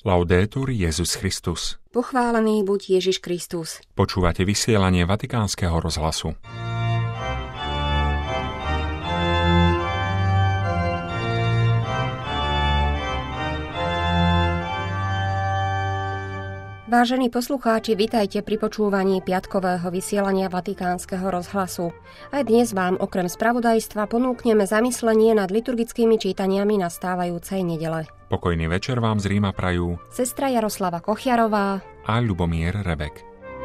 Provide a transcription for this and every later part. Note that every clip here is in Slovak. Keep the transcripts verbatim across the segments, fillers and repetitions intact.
Laudetur Jesus Christus. Pochválený buď Ježiš Kristus. Počúvate vysielanie Vatikánskeho rozhlasu. Vážení poslucháči, vitajte pri počúvaní piatkového vysielania Vatikánskeho rozhlasu. Aj dnes vám okrem spravodajstva ponúkneme zamyslenie nad liturgickými čítaniami nastávajúcej nedele. Pokojný večer vám z Ríma prajú sestra Jaroslava Kochiarová a Ľubomír Rebek.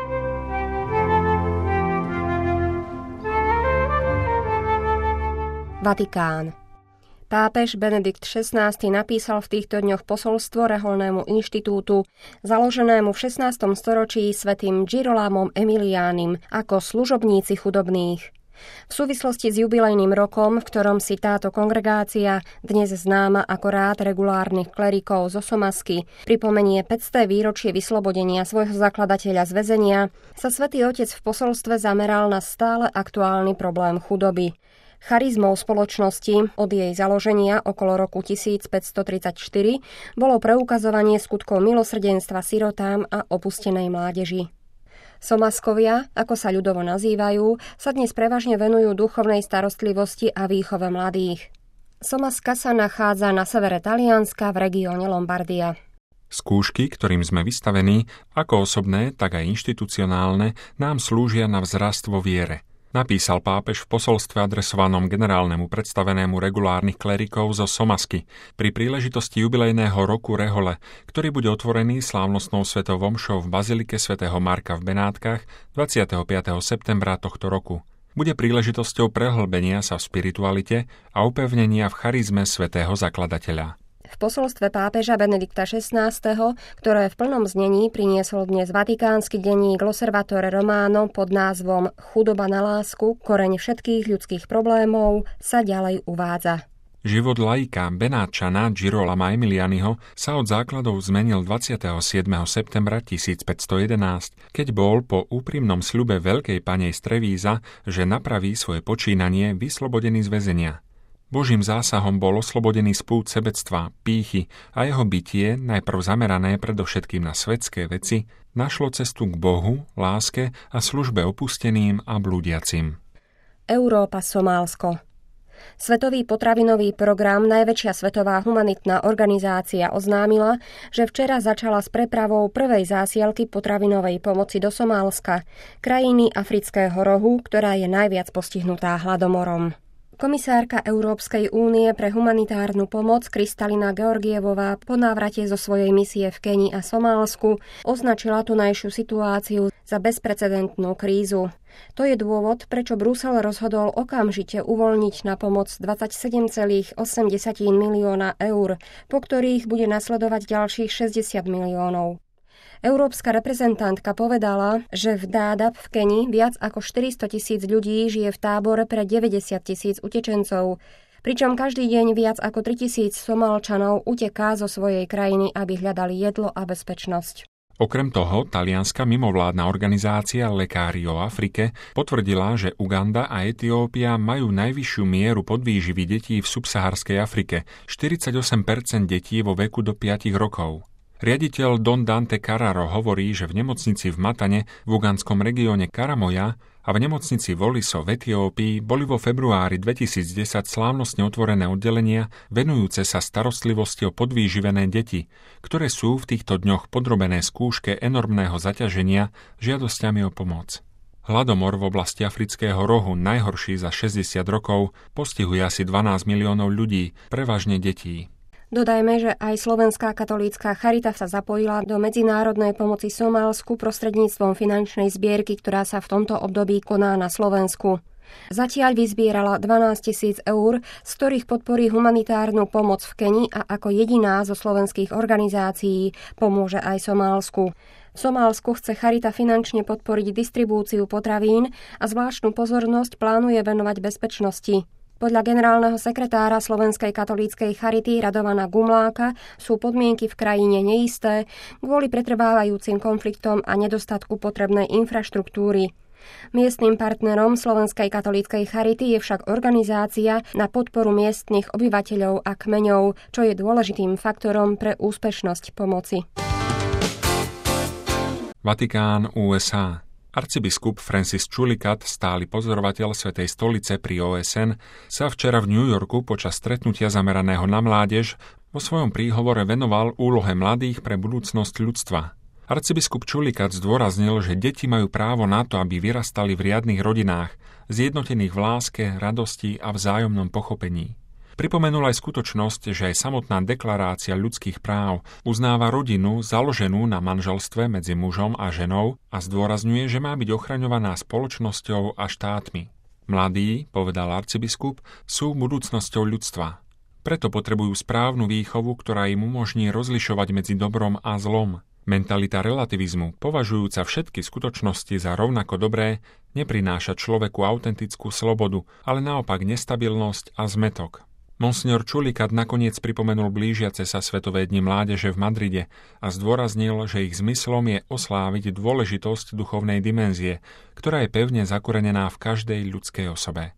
Vatikán. Pápež Benedikt šestnásty napísal v týchto dňoch posolstvo reholnému inštitútu, založenému v šestnástom storočí svätým Girolamom Emiliánim ako služobníci chudobných. V súvislosti s jubilejným rokom, v ktorom si táto kongregácia, dnes známa ako rád regulárnych klerikov zo Somasky, pripomenie päťsté výročie vyslobodenia svojho zakladateľa z väzenia, sa Svätý Otec v posolstve zameral na stále aktuálny problém chudoby. Charizmou spoločnosti od jej založenia okolo roku tisícpäťstotridsaťštyri bolo preukazovanie skutkov milosrdenstva sirotám a opustenej mládeži. Somaskovia, ako sa ľudovo nazývajú, sa dnes prevažne venujú duchovnej starostlivosti a výchove mladých. Somaska sa nachádza na severe Talianska v regióne Lombardia. Skúšky, ktorým sme vystavení, ako osobné, tak aj inštitucionálne, nám slúžia na vzrast vo viere. Napísal pápež v posolstve adresovanom generálnemu predstavenému regulárnych klerikov zo Somasky pri príležitosti jubilejného roku rehole, ktorý bude otvorený slávnostnou svetou omšou v bazilike svätého Marka v Benátkach dvadsiateho piateho septembra tohto roku. Bude príležitosťou prehlbenia sa v spiritualite a upevnenia v charizme svätého zakladateľa. V posolstve pápeža Benedikta šestnásteho, ktoré v plnom znení priniesol dnes vatikánsky denník L'Osservatore Romano pod názvom Chudoba na lásku, koreň všetkých ľudských problémov, sa ďalej uvádza. Život laika Benátčana Girolama Emilianiho sa od základov zmenil dvadsiateho siedmeho septembra tisícpäťstojedenásť, keď bol po úprimnom sľube veľkej panej z Trevíza, že napraví svoje počínanie vyslobodený z väzenia. Božím zásahom bol oslobodený z pút sebectva, pýchy a jeho bytie, najprv zamerané predovšetkým na svetské veci, našlo cestu k Bohu, láske a službe opusteným a blúdiacim. Európa, Somálsko. Svetový potravinový program, najväčšia svetová humanitná organizácia, oznámila, že včera začala s prepravou prvej zásielky potravinovej pomoci do Somálska, krajiny Afrického rohu, ktorá je najviac postihnutá hladomorom. Komisárka Európskej únie pre humanitárnu pomoc Kristalina Georgievová po návrate zo svojej misie v Kenii a Somálsku označila tunajšiu situáciu za bezprecedentnú krízu. To je dôvod, prečo Brusel rozhodol okamžite uvoľniť na pomoc dvadsaťsedem celá osem milióna eur, po ktorých bude nasledovať ďalších šesťdesiat miliónov. Európska reprezentantka povedala, že v Dadaab v Kenii viac ako štyristo tisíc ľudí žije v tábore pre deväťdesiat tisíc utečencov, pričom každý deň viac ako tritisíc Somálčanov uteká zo svojej krajiny, aby hľadali jedlo a bezpečnosť. Okrem toho, talianska mimovládna organizácia Lekári o Afrike potvrdila, že Uganda a Etiópia majú najvyššiu mieru podvýživy detí v subsaharskej Afrike, štyridsaťosem percent detí vo veku do päť rokov. Riaditeľ Don Dante Carraro hovorí, že v nemocnici v Matane v ugandskom regióne Karamoja a v nemocnici Voliso v Etiópii boli vo februári dvetisícdesať slávnostne otvorené oddelenia venujúce sa starostlivosti o podvýživené deti, ktoré sú v týchto dňoch podrobené skúške enormného zaťaženia žiadosťami o pomoc. Hladomor v oblasti Afrického rohu, najhorší za šesťdesiat rokov, postihuje asi dvanásť miliónov ľudí, prevažne detí. Dodajme, že aj Slovenská katolícka charita sa zapojila do medzinárodnej pomoci Somálsku prostredníctvom finančnej zbierky, ktorá sa v tomto období koná na Slovensku. Zatiaľ vyzbierala dvanásť tisíc eur, z ktorých podporí humanitárnu pomoc v Kenii a ako jediná zo slovenských organizácií pomôže aj Somálsku. V Somálsku chce charita finančne podporiť distribúciu potravín a zvláštnu pozornosť plánuje venovať bezpečnosti. Podľa generálneho sekretára Slovenskej katolíckej charity Radovana Gumláka sú podmienky v krajine neisté kvôli pretrvávajúcim konfliktom a nedostatku potrebnej infraštruktúry. Miestnym partnerom Slovenskej katolíckej charity je však organizácia na podporu miestnych obyvateľov a kmeňov, čo je dôležitým faktorom pre úspešnosť pomoci. Vatikán, ú es á. Arcibiskup Francis Chulikat, stály pozorovateľ Svätej stolice pri ó es en, sa včera v New Yorku počas stretnutia zameraného na mládež vo svojom príhovore venoval úlohe mladých pre budúcnosť ľudstva. Arcibiskup Chulikat zdôraznil, že deti majú právo na to, aby vyrastali v riadnych rodinách, zjednotených v láske, radosti a vzájomnom pochopení. Pripomenul aj skutočnosť, že aj samotná deklarácia ľudských práv uznáva rodinu založenú na manželstve medzi mužom a ženou a zdôrazňuje, že má byť ochraňovaná spoločnosťou a štátmi. Mladí, povedal arcibiskup, sú budúcnosťou ľudstva. Preto potrebujú správnu výchovu, ktorá im umožní rozlišovať medzi dobrom a zlom. Mentalita relativizmu, považujúca všetky skutočnosti za rovnako dobré, neprináša človeku autentickú slobodu, ale naopak nestabilnosť a zmätok. Monsignor Chulikat nakoniec pripomenul blížiace sa Svetové dni mládeže v Madride a zdôraznil, že ich zmyslom je osláviť dôležitosť duchovnej dimenzie, ktorá je pevne zakorenená v každej ľudskej osobe.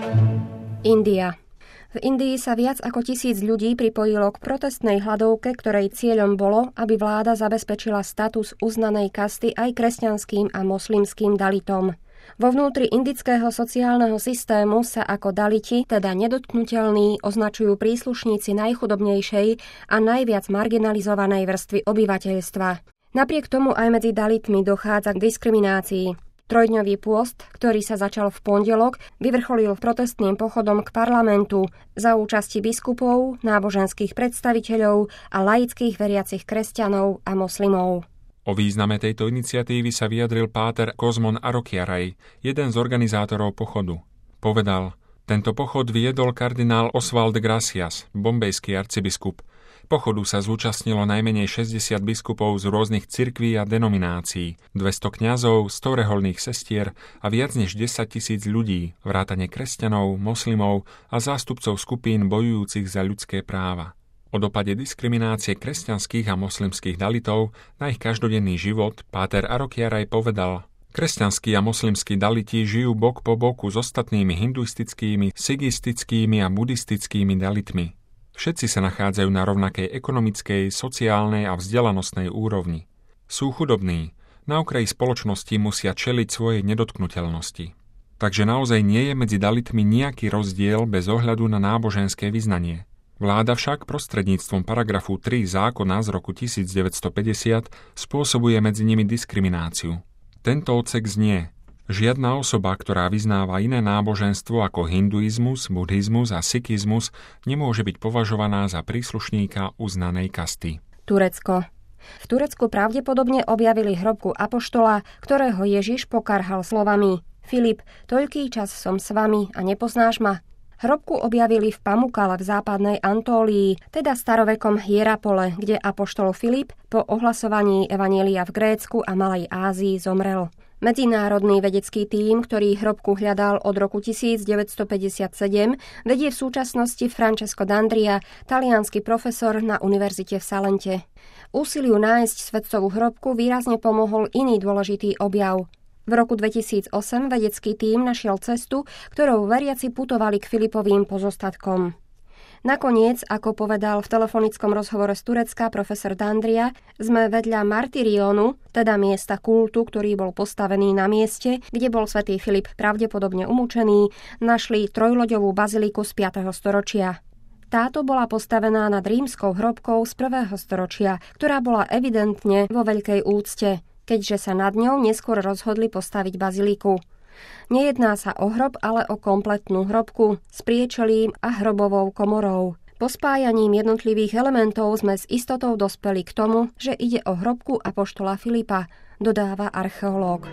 India. V Indii sa viac ako tisíc ľudí pripojilo k protestnej hladovke, ktorej cieľom bolo, aby vláda zabezpečila status uznanej kasty aj kresťanským a moslimským dalitom. Vo vnútri indického sociálneho systému sa ako daliti, teda nedotknuteľní, označujú príslušníci najchudobnejšej a najviac marginalizovanej vrstvy obyvateľstva. Napriek tomu aj medzi dalitmi dochádza k diskriminácii. Trojdňový pôst, ktorý sa začal v pondelok, vyvrcholil protestným pochodom k parlamentu za účasti biskupov, náboženských predstaviteľov a laických veriacich kresťanov a moslimov. O význame tejto iniciatívy sa vyjadril páter Cosmon Arokiaraj, jeden z organizátorov pochodu. Povedal, tento pochod viedol kardinál Oswald Gracias, bombejský arcibiskup. Pochodu sa zúčastnilo najmenej šesťdesiat biskupov z rôznych cirkví a denominácií, dvesto kňazov, sto reholných sestier a viac než desaťtisíc ľudí, vrátane kresťanov, moslimov a zástupcov skupín bojujúcich za ľudské práva. O dopade diskriminácie kresťanských a moslimských dalitov na ich každodenný život páter Arokiaraj povedal: Kresťanskí a moslimskí daliti žijú bok po boku s ostatnými hinduistickými, sigistickými a buddhistickými dalitmi. Všetci sa nachádzajú na rovnakej ekonomickej, sociálnej a vzdelanostnej úrovni. Sú chudobní, na okraji spoločnosti musia čeliť svojej nedotknuteľnosti. Takže naozaj nie je medzi dalitmi nejaký rozdiel bez ohľadu na náboženské vyznanie. Vláda však prostredníctvom paragrafu tri zákona z roku devätnásťstopäťdesiat spôsobuje medzi nimi diskrimináciu. Tento odsek znie: žiadna osoba, ktorá vyznáva iné náboženstvo ako hinduizmus, buddhizmus a sikizmus, nemôže byť považovaná za príslušníka uznanej kasty. Turecko. V Turecku pravdepodobne objavili hrobku apoštola, ktorého Ježiš pokarhal slovami: Filip, toľký čas som s vami a nepoznáš ma? Hrobku objavili v Pamukale v západnej Antólii, teda starovekom Hierapole, kde apoštol Filip po ohlasovaní evanjelia v Grécku a Malej Ázii zomrel. Medzinárodný vedecký tím, ktorý hrobku hľadal od roku devätnásťstopäťdesiatsedem, vedie v súčasnosti Francesco D'Andria, taliansky profesor na univerzite v Salente. Úsiliu nájsť svetcovú hrobku výrazne pomohol iný dôležitý objav. V roku dvetisícosem vedecký tím našiel cestu, ktorou veriaci putovali k Filipovým pozostatkom. Nakoniec, ako povedal v telefonickom rozhovore z Turecka profesor D'Andria, sme vedľa Martyrionu, teda miesta kultu, ktorý bol postavený na mieste, kde bol svätý Filip pravdepodobne umúčený, našli trojloďovú baziliku z piateho storočia. Táto bola postavená nad rímskou hrobkou z prvého storočia, ktorá bola evidentne vo veľkej úcte, keďže sa nad ňou neskôr rozhodli postaviť baziliku. Nejedná sa o hrob, ale o kompletnú hrobku s priečelím a hrobovou komorou. Po spájaním jednotlivých elementov sme s istotou dospeli k tomu, že ide o hrobku apoštola Filipa, dodáva archeológ.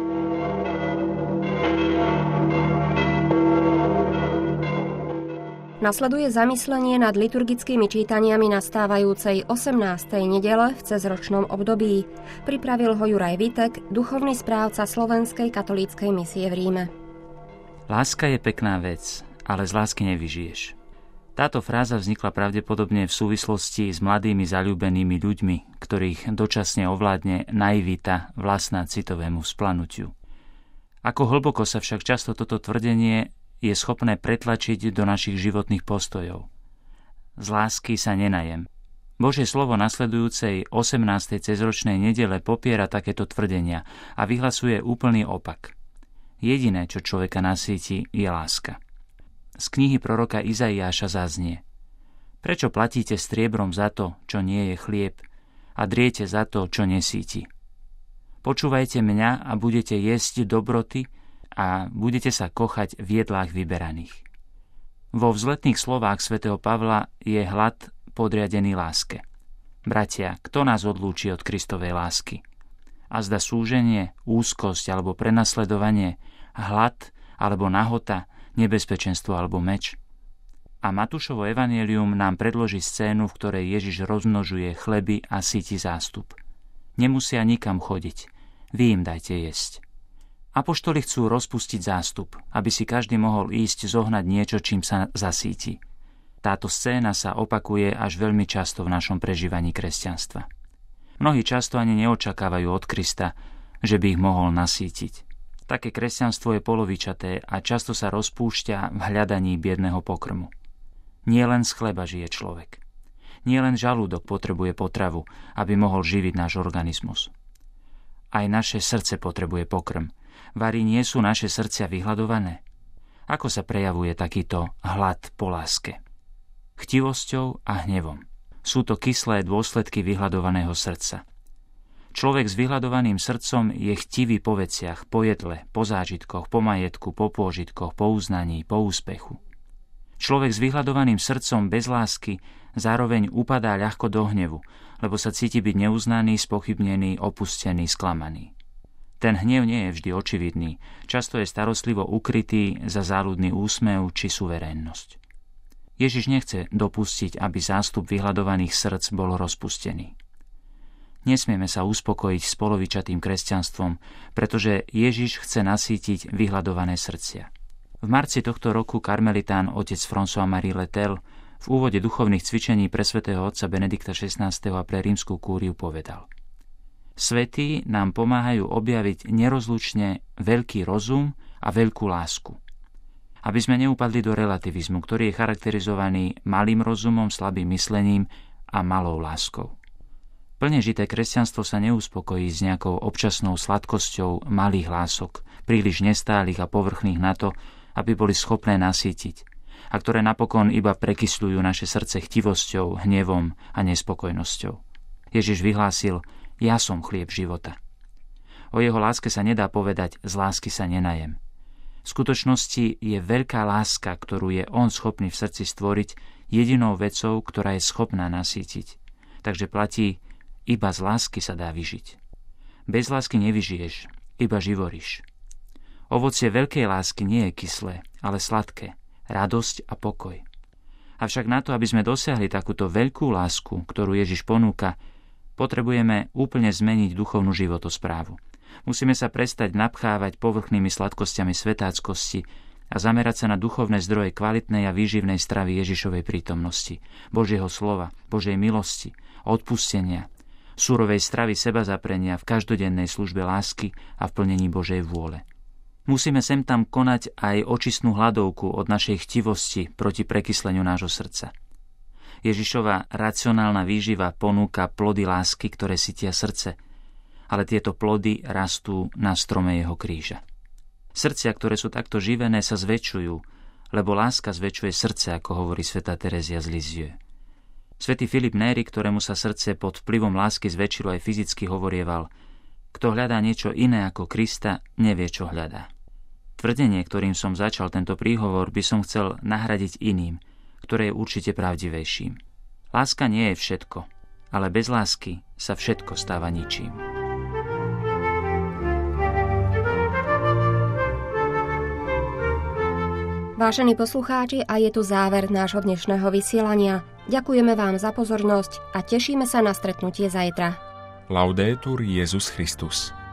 Nasleduje zamyslenie nad liturgickými čítaniami nastávajúcej osemnástej nedele v cezročnom období. Pripravil ho Juraj Vitek, duchovný správca Slovenskej katolíckej misie v Ríme. Láska je pekná vec, ale z lásky nevyžiješ. Táto fráza vznikla pravdepodobne v súvislosti s mladými zaľúbenými ľuďmi, ktorých dočasne ovládne naivita vlastná citovému vzplanutiu. Ako hlboko sa však často toto tvrdenie je schopné pretlačiť do našich životných postojov. Z lásky sa nenajem. Božie slovo nasledujúcej osemnástej cezročnej nedele popiera takéto tvrdenia a vyhlasuje úplný opak. Jediné, čo človeka nasýti, je láska. Z knihy proroka Izaiáša zaznie: Prečo platíte striebrom za to, čo nie je chlieb, a driete za to, čo nesíti? Počúvajte mňa a budete jesť dobroty a budete sa kochať v jedlách vyberaných. Vo vzletných slovách svätého Pavla je hlad podriadený láske. Bratia, kto nás odlúči od Kristovej lásky? A zda súženie, úzkosť alebo prenasledovanie, hlad alebo nahota, nebezpečenstvo alebo meč? A Matúšovo evanjelium nám predloží scénu, v ktorej Ježiš rozmnožuje chleby a síti zástup. Nemusia nikam chodiť, vy im dajte jesť. Apoštoli chcú rozpustiť zástup, aby si každý mohol ísť zohnať niečo, čím sa zasíti. Táto scéna sa opakuje až veľmi často v našom prežívaní kresťanstva. Mnohí často ani neočakávajú od Krista, že by ich mohol nasítiť. Také kresťanstvo je polovičaté a často sa rozpúšťa v hľadaní biedného pokrmu. Nie len z chleba žije človek. Nie len žalúdok potrebuje potravu, aby mohol živiť náš organizmus. Aj naše srdce potrebuje pokrm. Vari nie sú naše srdcia vyhladované? Ako sa prejavuje takýto hlad po láske? Chtivosťou a hnevom. Sú to kyslé dôsledky vyhladovaného srdca. Človek s vyhladovaným srdcom je chtivý po veciach, po jedle, po zážitkoch, po majetku, po pôžitkoch, po uznaní, po úspechu. Človek s vyhladovaným srdcom bez lásky zároveň upadá ľahko do hnevu, lebo sa cíti byť neuznaný, spochybnený, opustený, sklamaný. Ten hnev nie je vždy očividný, často je starostlivo ukrytý za záľudný úsmev či suverénnosť. Ježiš nechce dopustiť, aby zástup vyhladovaných srdc bol rozpustený. Nesmieme sa uspokojiť s polovičatým kresťanstvom, pretože Ježiš chce nasýtiť vyhladované srdcia. V marci tohto roku karmelitán otec François-Marie Letel v úvode duchovných cvičení pre svätého otca Benedikta šestnásteho a pre rímsku kúriu povedal: Svätí nám pomáhajú objaviť nerozlučne veľký rozum a veľkú lásku. Aby sme neupadli do relativizmu, ktorý je charakterizovaný malým rozumom, slabým myslením a malou láskou. Plne žité kresťanstvo sa neuspokojí s nejakou občasnou sladkosťou malých lások, príliš nestálych a povrchných na to, aby boli schopné nasýtiť, a ktoré napokon iba prekysľujú naše srdce chtivosťou, hnevom a nespokojnosťou. Ježiš vyhlásil: Ja som chlieb života. O jeho láske sa nedá povedať: z lásky sa nenajem. V skutočnosti je veľká láska, ktorú je on schopný v srdci stvoriť, jedinou vecou, ktorá je schopná nasýtiť. Takže platí: iba z lásky sa dá vyžiť. Bez lásky nevyžiješ, iba živoríš. Ovocie veľkej lásky nie je kyslé, ale sladké, radosť a pokoj. Avšak na to, aby sme dosiahli takúto veľkú lásku, ktorú Ježiš ponúka, potrebujeme úplne zmeniť duchovnú životosprávu. Musíme sa prestať napchávať povrchnými sladkosťami svetáckosti a zamerať sa na duchovné zdroje kvalitnej a výživnej stravy Ježišovej prítomnosti, Božieho slova, Božej milosti, odpustenia, surovej stravy sebazaprenia v každodennej službe lásky a v plnení Božej vôle. Musíme sem tam konať aj očistnú hladovku od našej chtivosti proti prekysleniu nášho srdca. Ježišova racionálna výživa ponúka plody lásky, ktoré sytia srdce, ale tieto plody rastú na strome jeho kríža. Srdcia, ktoré sú takto živené, sa zväčšujú, lebo láska zväčšuje srdce, ako hovorí svätá Terezia z Lisieux. Svätý Filip Néri, ktorému sa srdce pod vplyvom lásky zväčšilo aj fyzicky, hovorieval: Kto hľadá niečo iné ako Krista, nevie, čo hľadá. Tvrdenie, ktorým som začal tento príhovor, by som chcel nahradiť iným, ktoré je určite pravdivejším. Láska nie je všetko, ale bez lásky sa všetko stáva ničím. Vážení poslucháči, a je tu záver nášho dnešného vysielania. Ďakujeme vám za pozornosť a tešíme sa na stretnutie zajtra. Laudetur Jesus Christus.